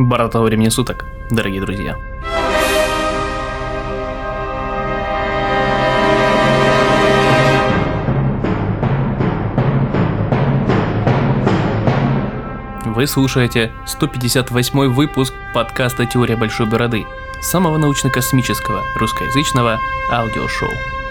Боротого времени суток, дорогие друзья. Вы слушаете 158-й выпуск подкаста «Теория большой бороды», самого научно-космического русскоязычного аудиошоу.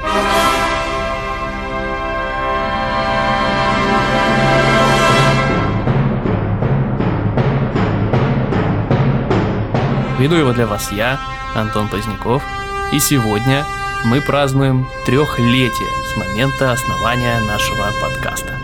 Веду его для вас я, Антон Поздняков, и сегодня мы празднуем 3-летие с момента основания нашего подкаста.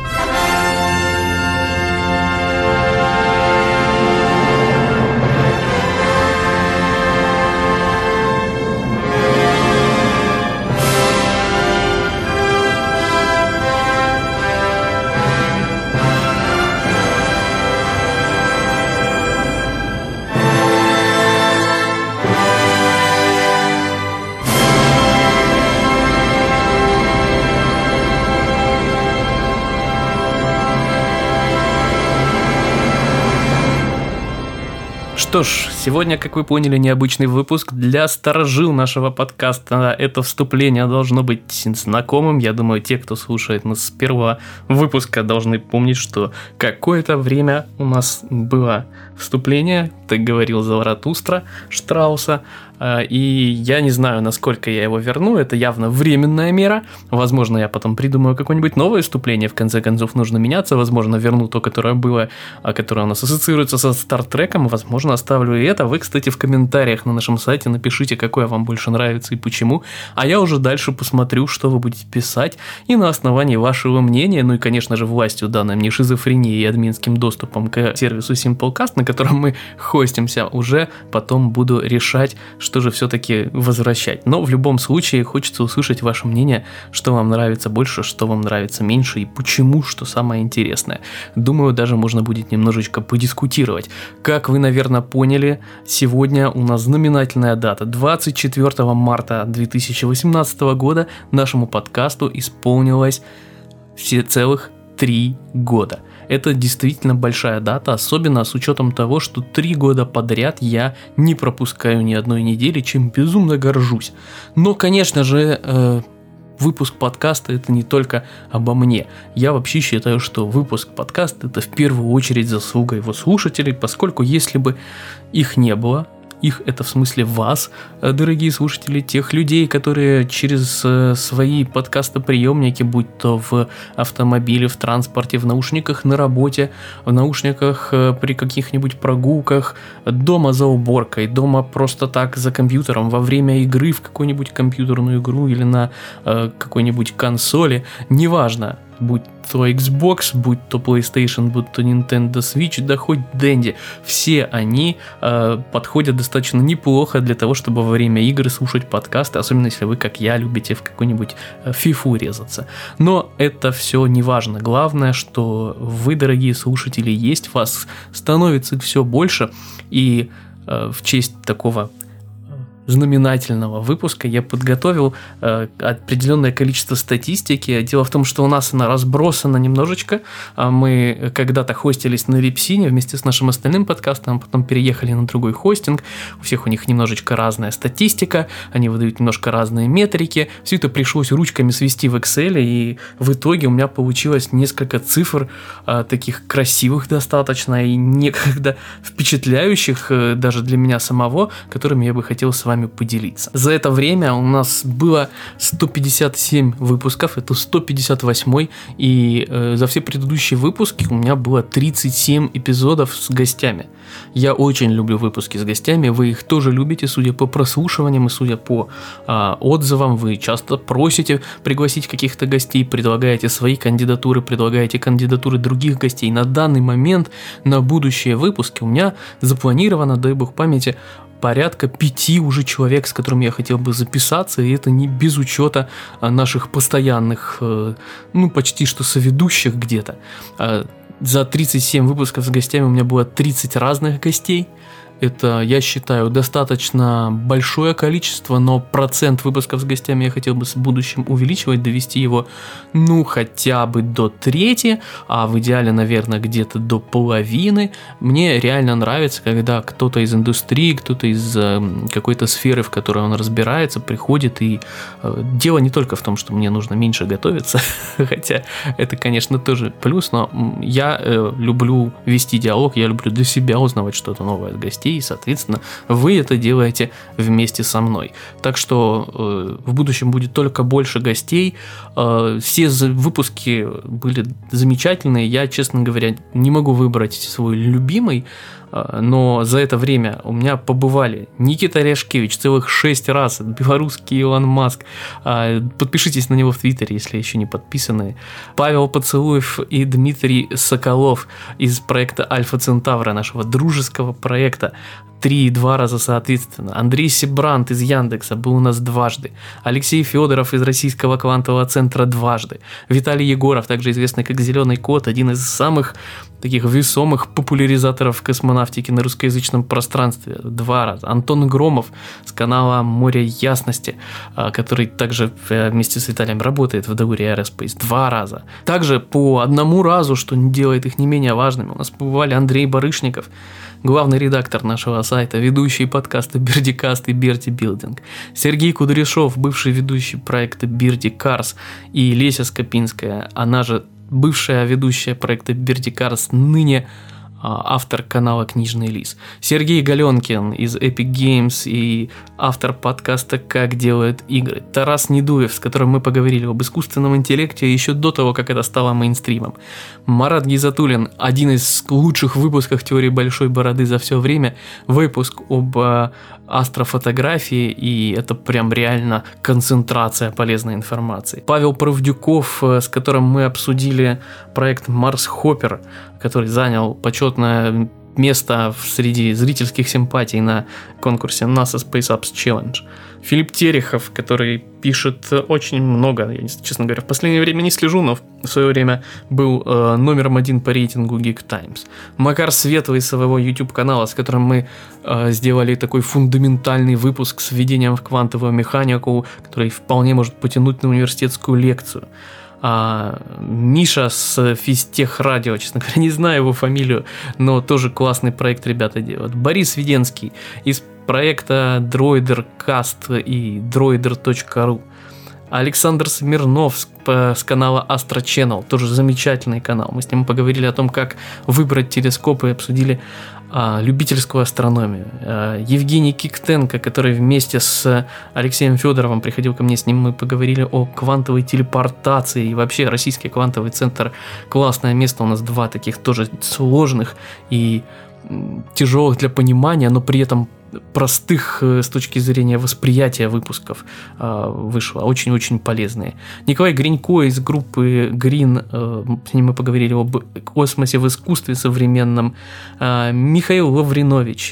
Что ж, сегодня, как вы поняли, необычный выпуск для старожил нашего подкаста. Это вступление должно быть знакомым. Я думаю, те, кто слушает нас с первого выпуска, должны помнить, что какое-то время у нас было вступление, так говорил Заратустра Штрауса. И я не знаю, насколько я его верну, это явно временная мера. Возможно, я потом придумаю какое-нибудь новое вступление, в конце концов нужно меняться. Возможно, верну то, которое было, которое у нас ассоциируется со Стартреком. Возможно, оставлю и это. Вы, кстати, в комментариях на нашем сайте напишите, какое вам больше нравится и почему. А я уже дальше посмотрю, что вы будете писать. И на основании вашего мнения, ну и, конечно же, властью данной мне шизофрении и админским доступом к сервису Simplecast, на котором мы хостимся, уже потом буду решать, что же все-таки возвращать. Но в любом случае хочется услышать ваше мнение, что вам нравится больше, что вам нравится меньше и почему, что самое интересное. Думаю, даже можно будет немножечко подискутировать. Как вы, наверное, поняли, сегодня у нас знаменательная дата. 24 марта 2018 года нашему подкасту исполнилось целых 3 года. Это действительно большая дата, особенно с учетом того, что 3 года подряд я не пропускаю ни одной недели, чем безумно горжусь. Но, конечно же, выпуск подкаста это не только обо мне. Я вообще считаю, что выпуск подкаста это в первую очередь заслуга его слушателей, поскольку если бы их не было, их это в смысле вас, дорогие слушатели, тех людей, которые через свои подкастоприемники, будь то в автомобиле, в транспорте, в наушниках на работе, в наушниках при каких-нибудь прогулках, дома за уборкой, дома просто так за компьютером, во время игры в какую-нибудь компьютерную игру или на какой-нибудь консоли, неважно, будь то Xbox, будь то PlayStation, будь то Nintendo Switch, да хоть Dendy, все они подходят достаточно неплохо для того, чтобы во время игр слушать подкасты, особенно если вы, как я, любите в какую-нибудь фифу резаться. Но это все не важно. Главное, что вы, дорогие слушатели, есть, вас становится все больше, и в честь такого знаменательного выпуска я подготовил определенное количество статистики. Дело в том, что у нас она разбросана немножечко. Мы когда-то хостились на Рипсине вместе с нашим остальным подкастом, потом переехали на другой хостинг. У всех у них немножечко разная статистика, они выдают немножко разные метрики. Все это пришлось ручками свести в Excel, и в итоге у меня получилось несколько цифр таких красивых достаточно и некогда впечатляющих даже для меня самого, которыми я бы хотел с вами поделиться. За это время у нас было 157 выпусков, это 158-й, и за все предыдущие выпуски у меня было 37 эпизодов с гостями. Я очень люблю выпуски с гостями, вы их тоже любите, судя по прослушиваниям и судя по отзывам, вы часто просите пригласить каких-то гостей, предлагаете свои кандидатуры, предлагаете кандидатуры других гостей. На данный момент, на будущие выпуски у меня запланировано, дай бог памяти, порядка 5 уже человек, с которыми я хотел бы записаться, и это не без учета наших постоянных, почти что соведущих где-то. За 37 выпусков с гостями у меня было 30 разных гостей. Это, я считаю, достаточно большое количество, но процент выпусков с гостями я хотел бы в будущем увеличивать, довести его, хотя бы до трети, а в идеале, наверное, где-то до половины. Мне реально нравится, когда кто-то из индустрии, кто-то из какой-то сферы, в которой он разбирается, приходит, и дело не только в том, что мне нужно меньше готовиться, хотя это, конечно, тоже плюс, но я люблю вести диалог, я люблю для себя узнавать что-то новое от гостей, и, соответственно, вы это делаете вместе со мной. Так что в будущем будет только больше гостей. Все выпуски были замечательные. Я, честно говоря, не могу выбрать свой любимый, но за это время у меня побывали Никита Ряшкевич целых 6 раз, белорусский Илон Маск. Подпишитесь на него в Твиттере, если еще не подписаны. Павел Поцелуев и Дмитрий Соколов из проекта Альфа Центавра, нашего дружеского проекта. 3 и 2 раза соответственно. Андрей Сибрант из Яндекса был у нас дважды. Алексей Федоров из Российского квантового центра дважды. Виталий Егоров, также известный как Зеленый кот, один из самых таких весомых популяризаторов космонавтики на русскоязычном пространстве, 2 раза. Антон Громов с канала Море Ясности, который также вместе с Виталием работает в Дауре Aerospace, 2 раза. Также по 1 разу, что делает их не менее важными, у нас побывали Андрей Барышников, главный редактор нашего сайта, ведущий подкаста Бердикаст и Берти Билдинг, Сергей Кудряшов, бывший ведущий проекта Берди Карс, и Леся Скопинская, она же бывшая ведущая проекта Берди Карс, ныне автор канала Книжный Лис, Сергей Галенкин из Epic Games и автор подкаста «Как делают игры», Тарас Недуев, с которым мы поговорили об искусственном интеллекте еще до того, как это стало мейнстримом, Марат Гизатуллин, один из лучших выпусков «Теории большой бороды» за все время, выпуск об астрофотографии, и это прям реально концентрация полезной информации. Павел Правдюков, с которым мы обсудили проект Марс Хоппер, который занял почетное место среди зрительских симпатий на конкурсе NASA Space Apps Challenge. Филипп Терехов, который пишет очень много, я, честно говоря, в последнее время не слежу, но в свое время был номером 1 по рейтингу Geek Times. Макар Светлый из своего YouTube-канала, с которым мы сделали такой фундаментальный выпуск с введением в квантовую механику, который вполне может потянуть на университетскую лекцию. Миша с Физтех Радио, честно говоря, не знаю его фамилию, но тоже классный проект ребята делают. Борис Веденский из проекта DroiderCast и Droider.ru. Александр Смирнов с канала Astro Channel, тоже замечательный канал. Мы с ним поговорили о том, как выбрать телескоп, и обсудили любительскую астрономию. Евгений Киктенко, который вместе с Алексеем Федоровым приходил ко мне, с ним мы поговорили о квантовой телепортации, и вообще Российский квантовый центр классное место, у нас 2 таких тоже сложных и тяжелых для понимания, но при этом простых с точки зрения восприятия выпусков вышло, очень-очень полезные. Николай Гринько из группы Green, с ним мы поговорили об космосе в искусстве современном. Михаил Лавринович,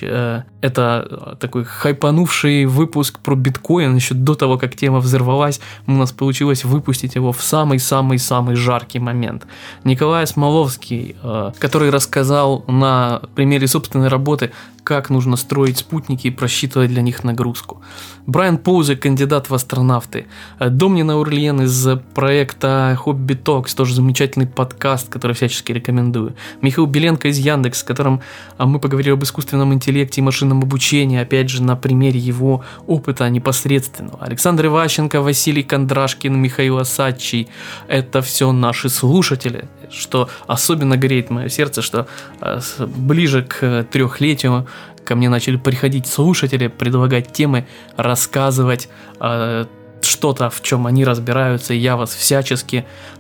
это такой хайпанувший выпуск про биткоин еще до того, как тема взорвалась, у нас получилось выпустить его в самый-самый-самый жаркий момент. Николай Смоловский, который рассказал на примере собственной работы, как нужно строить спутники и просчитывать для них нагрузку. Брайан Поузе, кандидат в астронавты. Домнин Аурлиен из проекта Hobby Talks, тоже замечательный подкаст, который всячески рекомендую. Михаил Беленко из Яндекс, с которым мы поговорили об искусственном интеллекте и машинном обучении, опять же на примере его опыта непосредственного. Александр Иващенко, Василий Кондрашкин, Михаил Осадчий. Это все наши слушатели, что особенно греет мое сердце, что ближе к 3-летию ко мне начали приходить слушатели, предлагать темы, рассказывать что-то, в чем они разбираются, и я вас всячески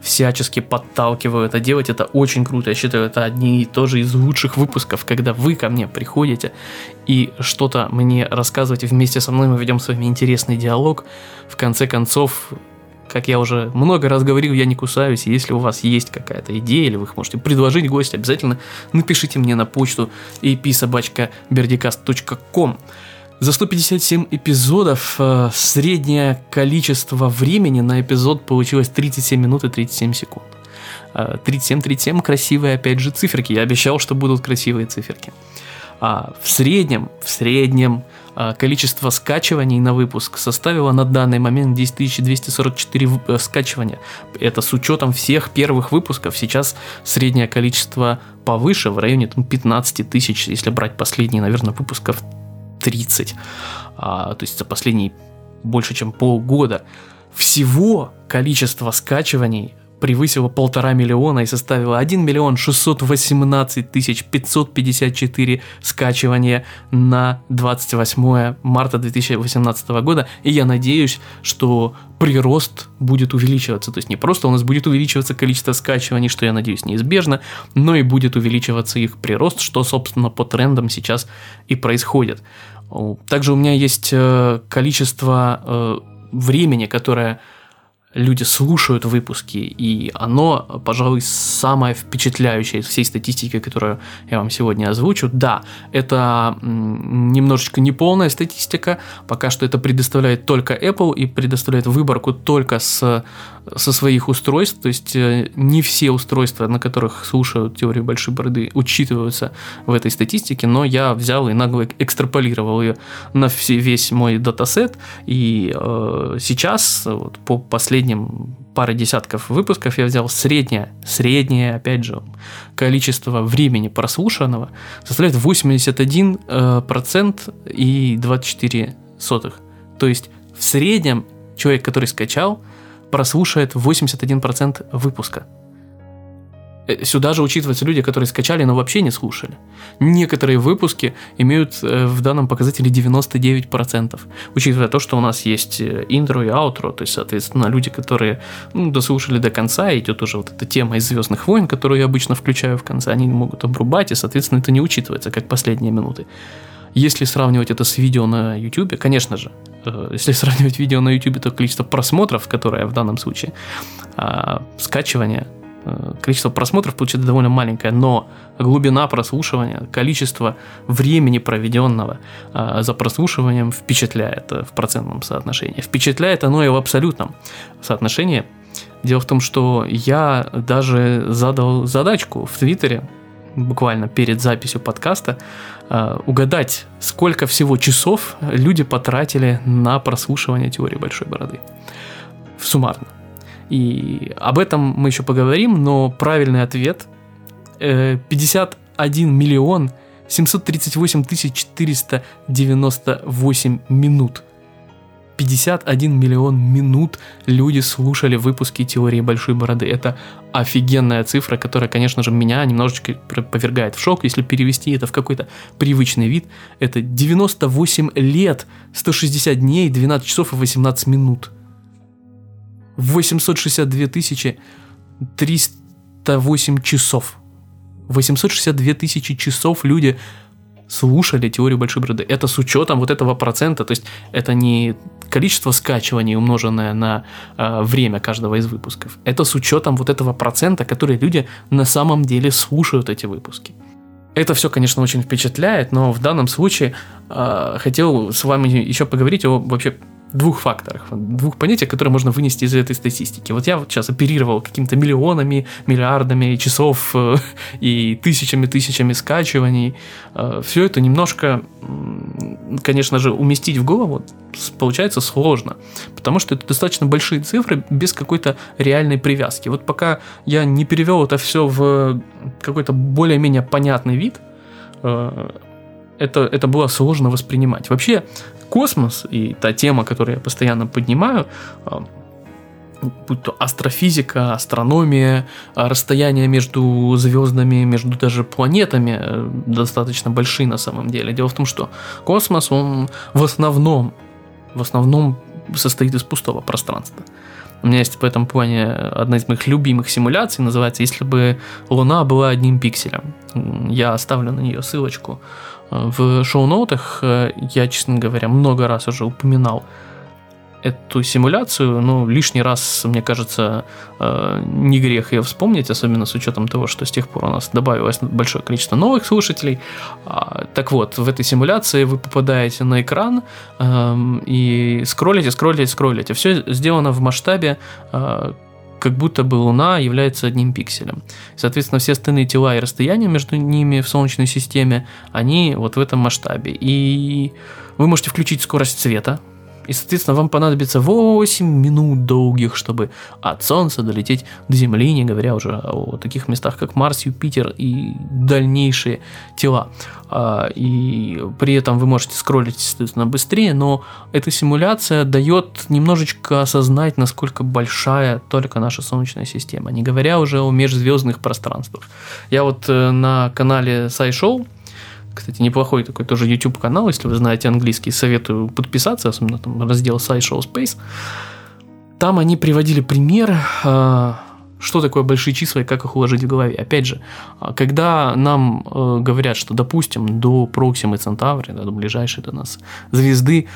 подталкиваю это делать. Это очень круто. Я считаю, это одни и тоже из лучших выпусков, когда вы ко мне приходите и что-то мне рассказываете вместе со мной, мы ведем с вами интересный диалог. В конце концов, как я уже много раз говорил, я не кусаюсь. Если у вас есть какая-то идея, или вы можете предложить гостя, обязательно напишите мне на почту ap@berdicast.com. За 157 эпизодов среднее количество времени на эпизод получилось 37 минут и 37 секунд. 37 красивые, опять же, циферки. Я обещал, что будут красивые циферки. В среднем количество скачиваний на выпуск составило на данный момент 10 244 скачивания. Это с учетом всех первых выпусков. Сейчас среднее количество повыше, в районе 15 тысяч, если брать последние, наверное, выпусков 30. То есть за последние больше, чем полгода. Всего количество скачиваний превысило 1,5 миллиона и составило 1 618 554 скачивания на 28 марта 2018 года. И я надеюсь, что прирост будет увеличиваться. То есть не просто у нас будет увеличиваться количество скачиваний, что я надеюсь неизбежно, но и будет увеличиваться их прирост, что, собственно, по трендам сейчас и происходит. Также у меня есть количество времени, которое люди слушают выпуски, и оно, пожалуй, самое впечатляющее из всей статистики, которую я вам сегодня озвучу. Да, это немножечко неполная статистика, пока что это предоставляет только Apple и предоставляет выборку только со своих устройств, то есть не все устройства, на которых слушают теорию большой бороды, учитываются в этой статистике, но я взял и нагло экстраполировал ее на весь мой датасет, и сейчас, вот, по последним пары десятков выпусков я взял среднее, опять же, количество времени прослушанного составляет 81% и 24%. То есть в среднем человек, который скачал, прослушает 81% выпуска. Сюда же учитываются люди, которые скачали, но вообще не слушали. Некоторые выпуски имеют в данном показателе 99%, учитывая то, что у нас есть интро и аутро, то есть, соответственно, люди, которые дослушали до конца, идет уже вот эта тема из «Звездных войн», которую я обычно включаю в конце, они могут обрубать, и, соответственно, это не учитывается, как последние минуты. Если сравнивать это с видео на YouTube, конечно же, если сравнивать видео на YouTube, то количество просмотров, которое в данном случае, скачивание, количество просмотров получается довольно маленькое, но глубина прослушивания, количество времени, проведенного за прослушиванием, впечатляет в процентном соотношении. Впечатляет оно и в абсолютном соотношении. Дело в том, что я даже задал задачку в Твиттере, буквально перед записью подкаста, угадать, сколько всего часов люди потратили на прослушивание теории большой бороды. Суммарно. И об этом мы еще поговорим, но правильный ответ 51 миллион 738 498 минут. 51 миллион минут люди слушали выпуски теории большой бороды. Это офигенная цифра, которая, конечно же, меня немножечко повергает в шок. Если перевести это в какой-то привычный вид, это 98 лет, 160 дней, 12 часов и 18 минут. 862 308 часов. 862 тысячи часов люди слушали теорию большой бороды. Это с учетом вот этого процента, то есть это не количество скачиваний, умноженное на время каждого из выпусков. Это с учетом вот этого процента, который люди на самом деле слушают эти выпуски. Это все, конечно, очень впечатляет, но в данном случае хотел с вами еще поговорить о вообще двух факторах, двух понятиях, которые можно вынести из этой статистики. Вот я вот сейчас оперировал какими-то миллионами, миллиардами часов и тысячами скачиваний. Все это немножко, конечно же, уместить в голову получается сложно, потому что это достаточно большие цифры без какой-то реальной привязки. Вот пока я не перевел это все в какой-то более-менее понятный вид, это было сложно воспринимать. Вообще, космос и та тема, которую я постоянно поднимаю, будь то астрофизика, астрономия, расстояния между звездами, между даже планетами достаточно большие на самом деле. Дело в том, что космос, он в основном состоит из пустого пространства. У меня есть в этом плане одна из моих любимых симуляций, называется «Если бы Луна была одним пикселем». Я оставлю на нее ссылочку в шоу-ноутах. Я, честно говоря, много раз уже упоминал эту симуляцию, но лишний раз, мне кажется, не грех ее вспомнить, особенно с учетом того, что с тех пор у нас добавилось большое количество новых слушателей. Так вот, в этой симуляции вы попадаете на экран и скроллите. Все сделано в масштабе как будто бы Луна является одним пикселем. Соответственно, все остальные тела и расстояния между ними в Солнечной системе, они вот в этом масштабе. И вы можете включить скорость света, и, соответственно, вам понадобится 8 минут долгих, чтобы от Солнца долететь до Земли, не говоря уже о таких местах, как Марс, Юпитер и дальнейшие тела. И при этом вы можете скроллить, естественно, быстрее, но эта симуляция дает немножечко осознать, насколько большая только наша Солнечная система, не говоря уже о межзвездных пространствах. Я вот на канале SciShow, кстати, неплохой такой тоже YouTube канал, если вы знаете английский, советую подписаться, особенно там раздел SciShow Space. Там они приводили пример, что такое большие числа и как их уложить в голове. Опять же, когда нам говорят, что, допустим, до Проксимы Центаври, до ближайшей до нас звезды,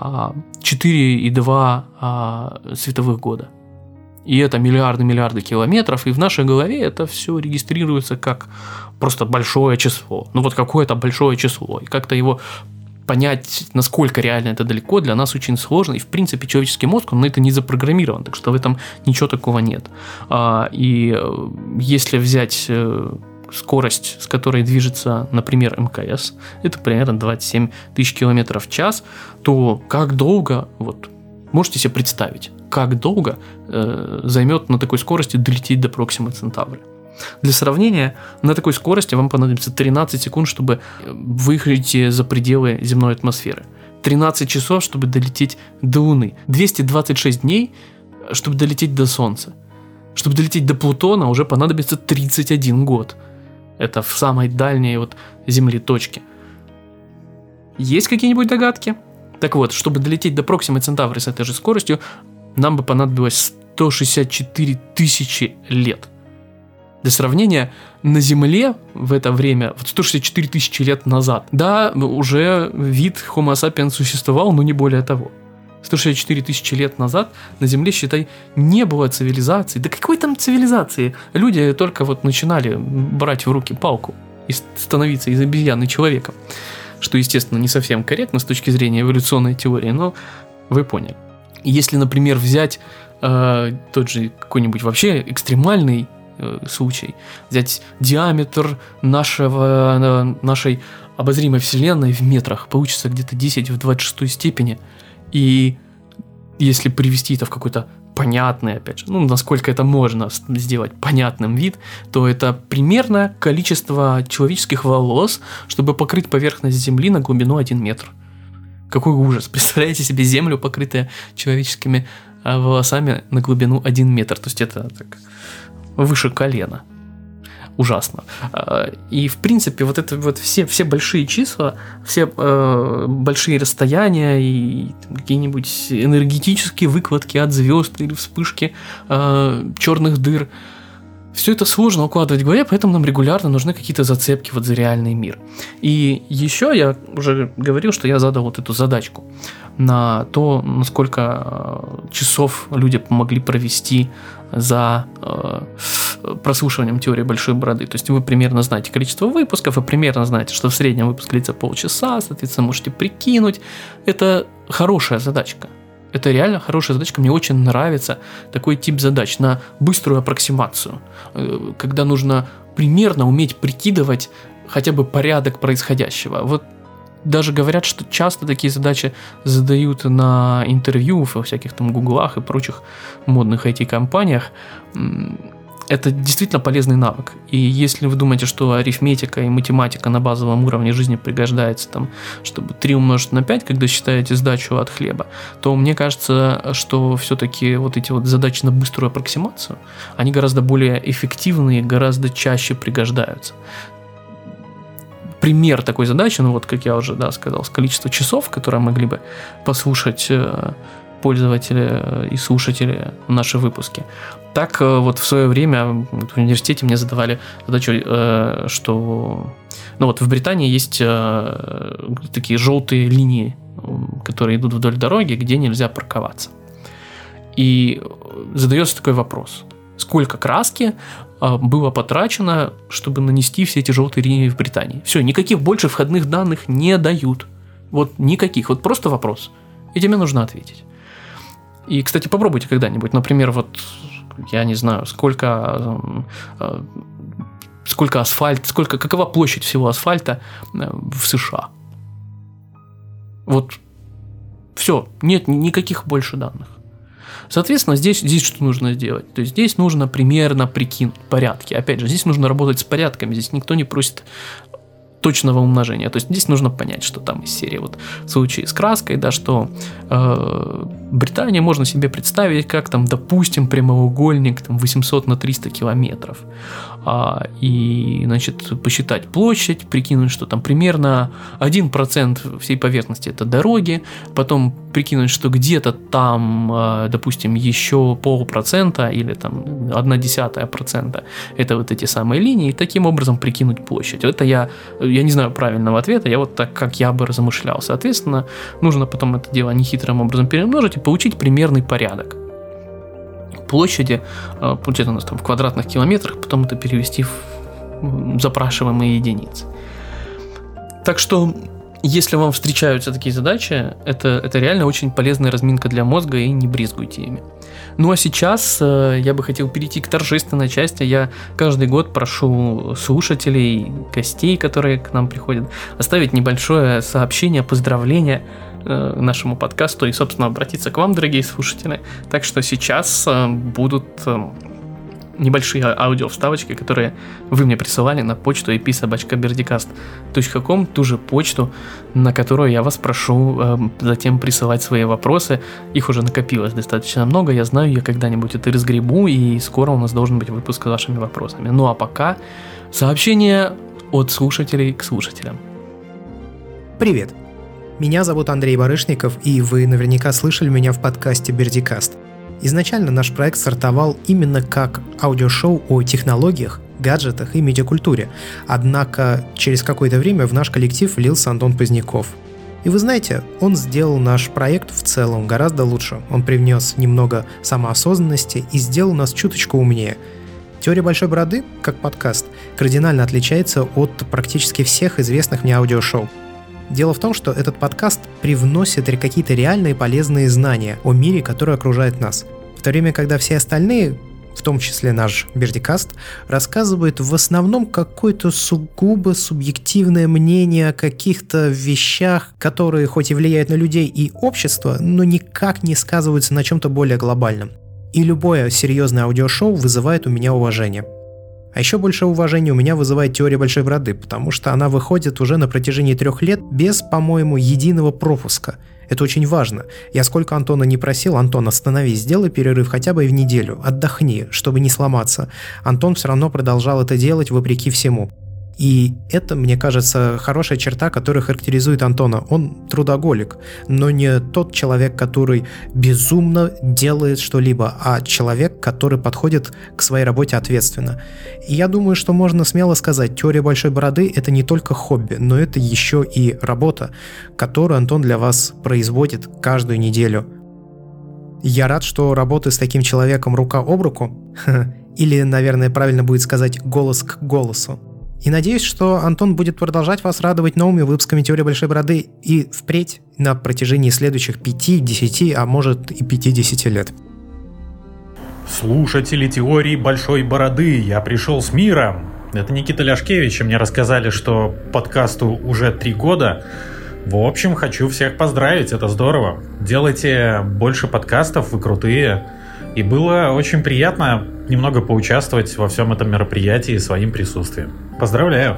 4,2 световых года. И это миллиарды километров, и в нашей голове это все регистрируется как просто большое число. Ну вот какое-то большое число. И как-то его понять, насколько реально это далеко, для нас очень сложно. И в принципе человеческий мозг, он на это не запрограммирован, так что в этом ничего такого нет. И если взять скорость, с которой движется, например, МКС, это примерно 27 тысяч километров в час, то как долго, вот, можете себе представить, как долго займет на такой скорости долететь до Проксимы Центаври. Для сравнения, на такой скорости вам понадобится 13 секунд, чтобы выехать за пределы земной атмосферы. 13 часов, чтобы долететь до Луны. 226 дней, чтобы долететь до Солнца. Чтобы долететь до Плутона, уже понадобится 31 год. Это в самой дальней от Земли точке. Есть какие-нибудь догадки? Так вот, чтобы долететь до Проксимы Центаври с этой же скоростью, нам бы понадобилось 164 тысячи лет. Для сравнения, на Земле в это время, вот 164 тысячи лет назад, да, уже вид Homo sapiens существовал, но не более того. 164 тысячи лет назад на Земле, считай, не было цивилизации. Да какой там цивилизации? Люди только вот начинали брать в руки палку и становиться из обезьяны человеком. Что, естественно, не совсем корректно с точки зрения эволюционной теории, но вы поняли. Если, например, взять тот же какой-нибудь вообще экстремальный случай, взять диаметр нашей обозримой Вселенной в метрах, получится где-то 10 в 26 степени, и если привести это в какой-то понятный, опять же, ну, насколько это можно сделать понятным вид, то это примерно количество человеческих волос, чтобы покрыть поверхность Земли на глубину 1 метр. Какой ужас! Представляете себе Землю, покрытую человеческими волосами на глубину 1 метр. То есть это так выше колена. Ужасно. И в принципе вот это вот все большие числа, все большие расстояния и какие-нибудь энергетические выкладки от звезд или вспышки черных дыр, все это сложно укладывать в голове, поэтому нам регулярно нужны какие-то зацепки вот за реальный мир. И еще я уже говорил, что я задал вот эту задачку на то, насколько часов люди могли провести за прослушиванием теории большой бороды. То есть вы примерно знаете количество выпусков, вы примерно знаете, что в среднем выпуск длится полчаса, соответственно, можете прикинуть. Это хорошая задачка. Это реально хорошая задачка, мне очень нравится такой тип задач на быструю аппроксимацию, когда нужно примерно уметь прикидывать хотя бы порядок происходящего. Вот даже говорят, что часто такие задачи задают на интервью во всяких там гуглах и прочих модных IT-компаниях. Это действительно полезный навык. И если вы думаете, что арифметика и математика на базовом уровне жизни пригождается, там, чтобы 3 умножить на 5, когда считаете сдачу от хлеба, то мне кажется, что все-таки вот эти вот задачи на быструю аппроксимацию, они гораздо более эффективные, гораздо чаще пригождаются. Пример такой задачи, ну вот как я уже сказал, с количеством часов, которые могли бы послушать пользователи и слушатели наши выпуски. Так вот в свое время в университете мне задавали задачу, что ну вот в Британии есть такие желтые линии, которые идут вдоль дороги, где нельзя парковаться. И задается такой вопрос: сколько краски было потрачено, чтобы нанести все эти желтые линии в Британии? Все, никаких больше входных данных не дают. Вот никаких. Вот просто вопрос. И тебе нужно ответить. И, кстати, попробуйте когда-нибудь, например, вот я не знаю, сколько асфальт, какова площадь всего асфальта в США. Вот все, нет никаких больше данных. Соответственно, здесь что нужно сделать? То есть здесь нужно примерно прикинуть порядки. Опять же, здесь нужно работать с порядками, здесь никто не просит точного умножения. То есть здесь нужно понять, что там из серии вот в случае с краской, да, что Британия можно себе представить как там, допустим, прямоугольник там 800 на 300 километров. И, значит, посчитать площадь, прикинуть, что там примерно 1% всей поверхности это дороги, потом прикинуть, что где-то там, допустим, еще 0,5% или там 0,1% это вот эти самые линии, и таким образом прикинуть площадь. Это я не знаю правильного ответа, я вот так, как я бы размышлял. Соответственно, нужно потом это дело нехитрым образом перемножить и получить примерный порядок площади, получается у нас там в квадратных километрах, потом это перевести в запрашиваемые единицы. Так что, если вам встречаются такие задачи, это реально очень полезная разминка для мозга, и не брезгуйте ими. Ну а сейчас я бы хотел перейти к торжественной части. Я каждый год прошу слушателей, гостей, которые к нам приходят, оставить небольшое сообщение, поздравление нашему подкасту и, собственно, обратиться к вам, дорогие слушатели. Так что сейчас будут небольшие аудиовставочки, которые вы мне присылали на почту ep@berdicast.com, ту же почту, на которую я вас прошу затем присылать свои вопросы. Их уже накопилось достаточно много, я знаю, я когда-нибудь это разгребу, и скоро у нас должен быть выпуск с вашими вопросами. Ну а пока сообщение от слушателей к слушателям. Привет! Меня зовут Андрей Барышников, и вы наверняка слышали меня в подкасте «Бердикаст». Изначально наш проект стартовал именно как аудиошоу о технологиях, гаджетах и медиакультуре, однако через какое-то время в наш коллектив влился Антон Поздняков. И вы знаете, он сделал наш проект в целом гораздо лучше. Он привнес немного самоосознанности и сделал нас чуточку умнее. «Теория большой бороды», как подкаст, кардинально отличается от практически всех известных мне аудиошоу. Дело в том, что этот подкаст привносит какие-то реальные полезные знания о мире, который окружает нас. В то время, когда все остальные, в том числе наш Бердикаст, рассказывают в основном какое-то сугубо субъективное мнение о каких-то вещах, которые хоть и влияют на людей и общество, но никак не сказываются на чем-то более глобальном. И любое серьезное аудиошоу вызывает у меня уважение. А еще больше уважения у меня вызывает «Теория большой бороды», потому что она выходит уже на протяжении 3 лет без, по-моему, единого пропуска. Это очень важно. Я сколько Антона не просил: Антон, остановись, сделай перерыв хотя бы и в неделю, отдохни, чтобы не сломаться. Антон все равно продолжал это делать вопреки всему. И это, мне кажется, хорошая черта, которая характеризует Антона. Он трудоголик, но не тот человек, который безумно делает что-либо, а человек, который подходит к своей работе ответственно. И я думаю, что можно смело сказать, «Теория большой бороды» — это не только хобби, но это еще и работа, которую Антон для вас производит каждую неделю. Я рад, что работаю с таким человеком рука об руку, или, наверное, правильно будет сказать, голос к голосу. И надеюсь, что Антон будет продолжать вас радовать новыми выпусками «Теории большой бороды» и впредь на протяжении следующих 5, 10, а может и 50 лет. Слушатели «Теории большой бороды», я пришел с миром. Это Никита Ляшкевич, и мне рассказали, что подкасту уже 3 года. В общем, хочу всех поздравить, это здорово. Делайте больше подкастов, вы крутые. И было очень приятно немного поучаствовать во всем этом мероприятии своим присутствием. Поздравляю!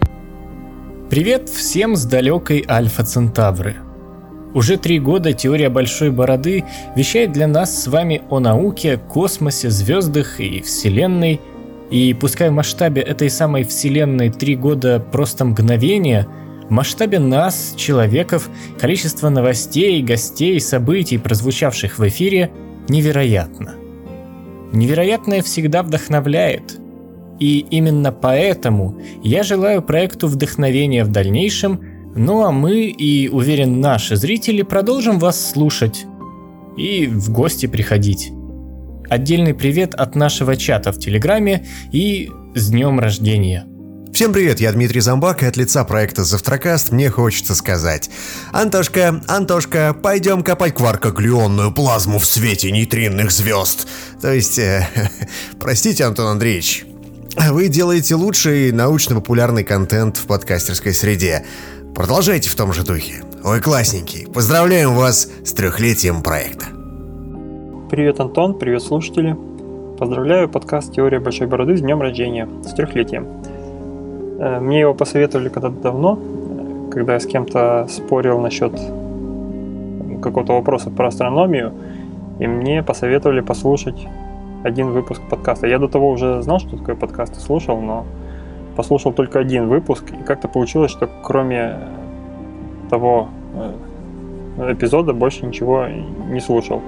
Привет всем с далекой Альфа Центавры. Уже 3 года «Теория большой бороды» вещает для нас с вами о науке, космосе, звездах и Вселенной. И пускай в масштабе этой самой Вселенной 3 года просто мгновение, в масштабе нас, человеков, количество новостей, гостей, событий, прозвучавших в эфире, невероятно. Невероятное всегда вдохновляет. И именно поэтому я желаю проекту вдохновения в дальнейшем, ну а мы и, уверен, наши зрители продолжим вас слушать и в гости приходить. Отдельный привет от нашего чата в Телеграме и с днем рождения. Всем привет, я Дмитрий Замбак, и от лица проекта Завтракаст мне хочется сказать: Антошка, пойдем копать кваркоглюонную плазму в свете нейтринных звезд. То есть, простите, Антон Андреевич, вы делаете лучший научно-популярный контент в подкастерской среде. Продолжайте в том же духе. Ой, классненький, поздравляем вас с 3-летием проекта. Привет, Антон, привет, слушатели. Поздравляю подкаст «Теория большой бороды» с днем рождения, с 3-летием. Мне его посоветовали когда-то давно, когда я с кем-то спорил насчет какого-то вопроса про астрономию, и мне посоветовали послушать один выпуск подкаста. Я до того уже знал, что такое подкаст, и слушал, но послушал только один выпуск, и как-то получилось, что кроме того эпизода больше ничего не слушал.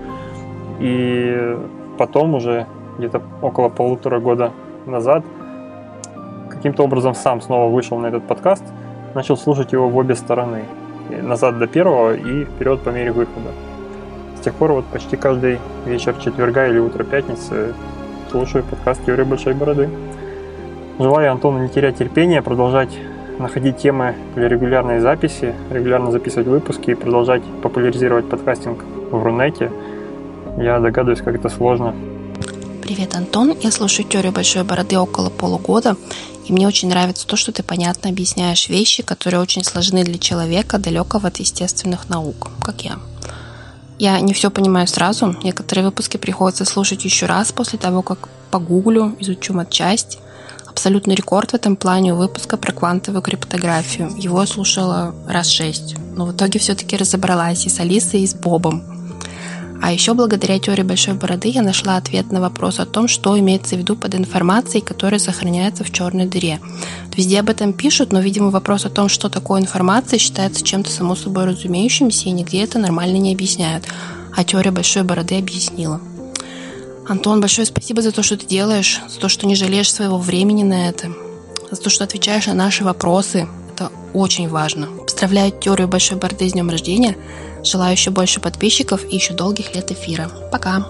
И потом уже где-то около 1,5 года назад каким-то образом сам снова вышел на этот подкаст, начал слушать его в обе стороны. Назад до первого и вперед по мере выхода. С тех пор вот почти каждый вечер четверга или утро пятницы слушаю подкаст «Теория большой бороды». Желаю Антону не терять терпения, продолжать находить темы для регулярной записи, регулярно записывать выпуски и продолжать популяризировать подкастинг в Рунете. Я догадываюсь, как это сложно. Привет, Антон. Я слушаю «Теорию большой бороды» около полугода, и мне очень нравится то, что ты понятно объясняешь вещи, которые очень сложны для человека, далекого от естественных наук, как я. Я не все понимаю сразу, некоторые выпуски приходится слушать еще раз после того, как погуглю, изучу матчасть. Абсолютный рекорд в этом плане у выпуска про квантовую криптографию. Его я слушала раз 6, но в итоге все-таки разобралась и с Алисой, и с Бобом. А еще благодаря теории большой бороды я нашла ответ на вопрос о том, что имеется в виду под информацией, которая сохраняется в черной дыре. Везде об этом пишут, но, видимо, вопрос о том, что такое информация, считается чем-то само собой разумеющимся, и нигде это нормально не объясняют. А теория большой бороды объяснила. Антон, большое спасибо за то, что ты делаешь, за то, что не жалеешь своего времени на это, за то, что отвечаешь на наши вопросы. Это очень важно. Поздравляю теорию большой бороды с днем рождения. Желаю еще больше подписчиков и еще долгих лет эфира. Пока.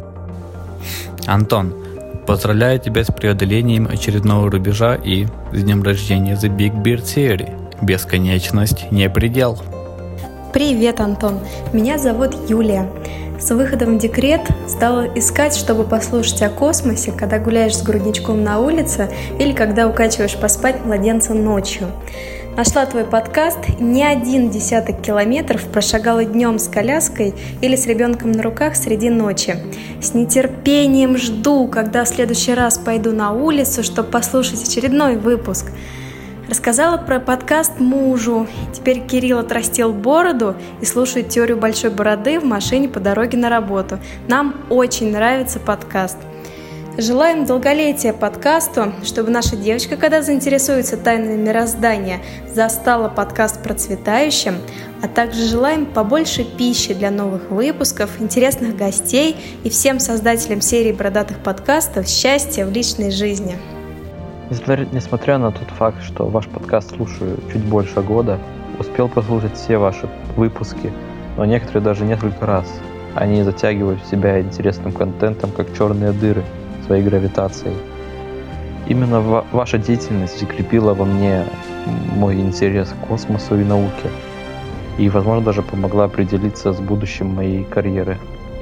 Антон, поздравляю тебя с преодолением очередного рубежа и с днем рождения The Big Beard Theory. Бесконечность не предел. Привет, Антон. Меня зовут Юлия. С выходом в декрет стала искать, чтобы послушать о космосе, когда гуляешь с грудничком на улице или когда укачиваешь поспать младенца ночью. Нашла твой подкаст, не 1 десяток километров прошагала днем с коляской или с ребенком на руках среди ночи. С нетерпением жду, когда в следующий раз пойду на улицу, чтобы послушать очередной выпуск. Рассказала про подкаст мужу. Теперь Кирилл отрастил бороду и слушает теорию большой бороды в машине по дороге на работу. Нам очень нравится подкаст. Желаем долголетия подкасту, чтобы наша девочка, когда заинтересуется тайнами мироздания, застала подкаст процветающим, а также желаем побольше пищи для новых выпусков, интересных гостей и всем создателям серии бородатых подкастов счастья в личной жизни. Несмотря на тот факт, что ваш подкаст слушаю чуть больше года, успел послушать все ваши выпуски, но некоторые даже несколько раз. Они затягивают в себя интересным контентом, как черные дыры, своей гравитацией. Именно ваша деятельность закрепила во мне мой интерес к космосу и науке, и, возможно, даже помогла определиться с будущим моей карьеры.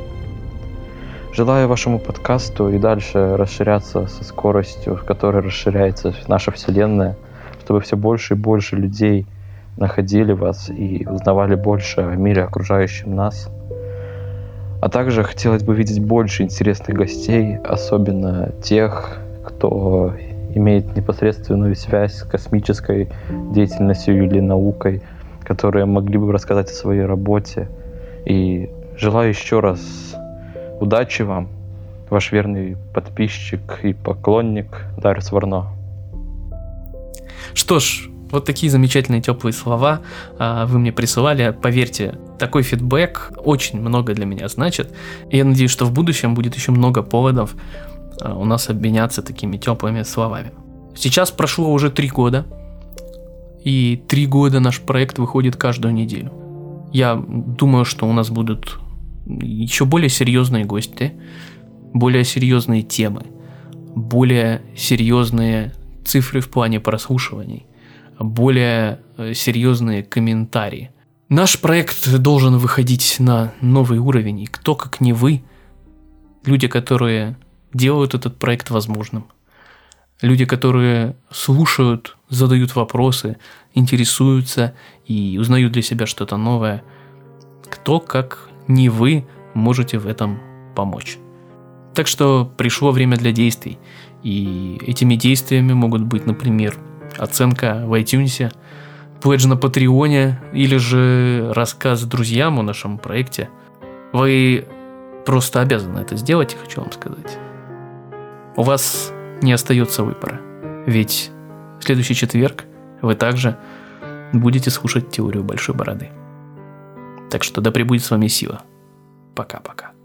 Желаю вашему подкасту и дальше расширяться со скоростью, с которой расширяется наша Вселенная, чтобы все больше и больше людей находили вас и узнавали больше о мире, окружающем нас. А также хотелось бы видеть больше интересных гостей, особенно тех, кто имеет непосредственную связь с космической деятельностью или наукой, которые могли бы рассказать о своей работе. И желаю еще раз удачи вам, ваш верный подписчик и поклонник Дарс Варно. Что ж, вот такие замечательные теплые слова вы мне присылали. Поверьте, такой фидбэк очень много для меня значит. И я надеюсь, что в будущем будет еще много поводов у нас обменяться такими теплыми словами. Сейчас прошло уже 3 года. И 3 года наш проект выходит каждую неделю. Я думаю, что у нас будут еще более серьезные гости, более серьезные темы, более серьезные цифры в плане прослушиваний, более серьезные комментарии. Наш проект должен выходить на новый уровень, и кто, как не вы, люди, которые делают этот проект возможным, люди, которые слушают, задают вопросы, интересуются и узнают для себя что-то новое, кто, как не вы, можете в этом помочь. Так что пришло время для действий, и этими действиями могут быть, например, оценка в iTunes, пледж на Патреоне или же рассказ друзьям о нашем проекте. Вы просто обязаны это сделать, я хочу вам сказать. У вас не остается выбора, ведь в следующий четверг вы также будете слушать теорию Большой Бороды. Так что да пребудет с вами сила. Пока-пока.